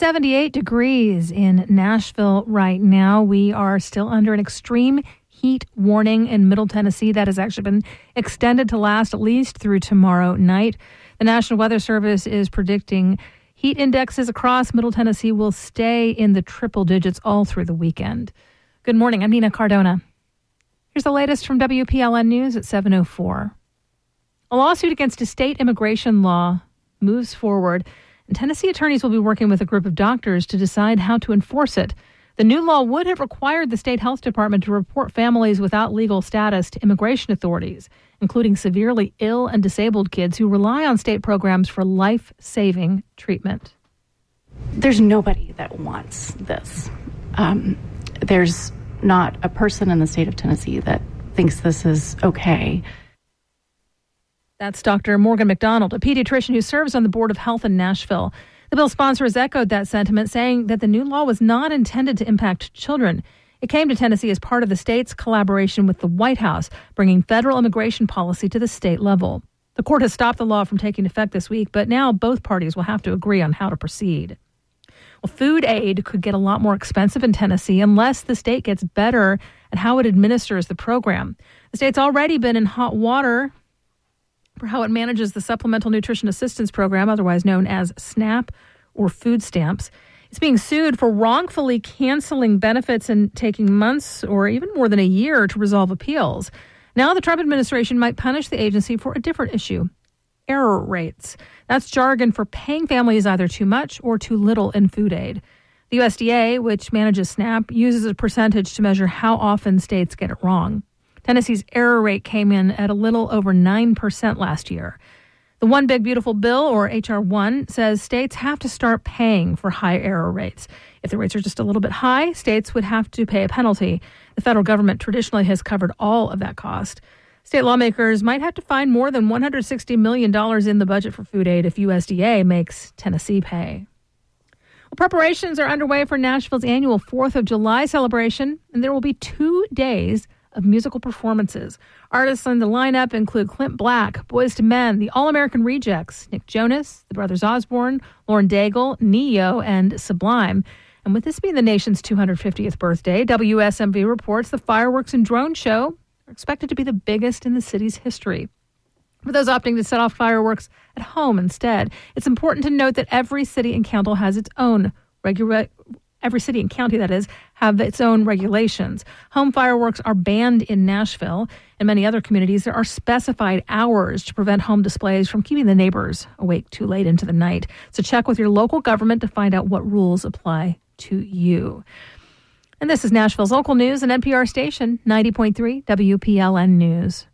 78 degrees in Nashville right now. We are still under an extreme heat warning in Middle Tennessee that has actually been extended to last at least through tomorrow night. The National Weather Service is predicting heat indexes across Middle Tennessee will stay in the triple digits all through the weekend. Good morning. I'm Nina Cardona. Here's the latest from WPLN News at 7:04. A lawsuit against a state immigration law moves forward, and Tennessee attorneys will be working with a group of doctors to decide how to enforce it. The new law would have required the state health department to report families without legal status to immigration authorities, including severely ill and disabled kids who rely on state programs for life-saving treatment. There's nobody that wants this. There's not a person in the state of Tennessee that thinks this is okay. That's Dr. Morgan McDonald, a pediatrician who serves on the Board of Health in Nashville. The bill sponsor has echoed that sentiment, saying that the new law was not intended to impact children. It came to Tennessee as part of the state's collaboration with the White House, bringing federal immigration policy to the state level. The court has stopped the law from taking effect this week, but now both parties will have to agree on how to proceed. Well, food aid could get a lot more expensive in Tennessee unless the state gets better at how it administers the program. The state's already been in hot water for how it manages the Supplemental Nutrition Assistance Program, otherwise known as SNAP or food stamps. It's being sued for wrongfully canceling benefits and taking months or even more than a year to resolve appeals. Now the Trump administration might punish the agency for a different issue: error rates. That's jargon for paying families either too much or too little in food aid. The USDA, which manages SNAP, uses a percentage to measure how often states get it wrong. Tennessee's error rate came in at a little over 9% last year. The One Big Beautiful Bill, or H.R. 1, says states have to start paying for high error rates. If the rates are just a little bit high, states would have to pay a penalty. The federal government traditionally has covered all of that cost. State lawmakers might have to find more than $160 million in the budget for food aid if USDA makes Tennessee pay. Well, preparations are underway for Nashville's annual 4th of July celebration, and there will be 2 days of musical performances. Artists on the lineup include Clint Black, Boyz II Men, the All-American Rejects, Nick Jonas, the Brothers Osborne, Lauren Daigle, Ne-Yo, and Sublime. And with this being the nation's 250th birthday, WSMV reports the fireworks and drone show are expected to be the biggest in the city's history. For those opting to set off fireworks at home instead, it's important to note that every city and county has its own have its own regulations. Home fireworks are banned in Nashville. In many other communities, there are specified hours to prevent home displays from keeping the neighbors awake too late into the night. So check with your local government to find out what rules apply to you. And this is Nashville's local news and NPR station, 90.3 WPLN News.